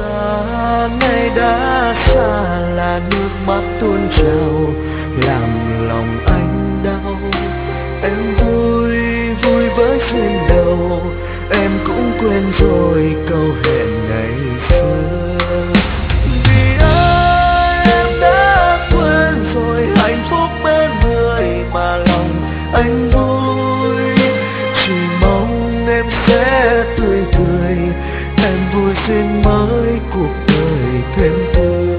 Ta nay đã xa là nước mắt tuôn trào làm lòng anh đau. Em vui vui với duyên đầu, em cũng quên rồi câu hẹn ngày xưa. Vì ơi em đã quên rồi hạnh phúc bên người mà lòng anh vui. Chỉ mong em sẽ tươi cười, em vui duyên mới cuộc đời thêm tươi.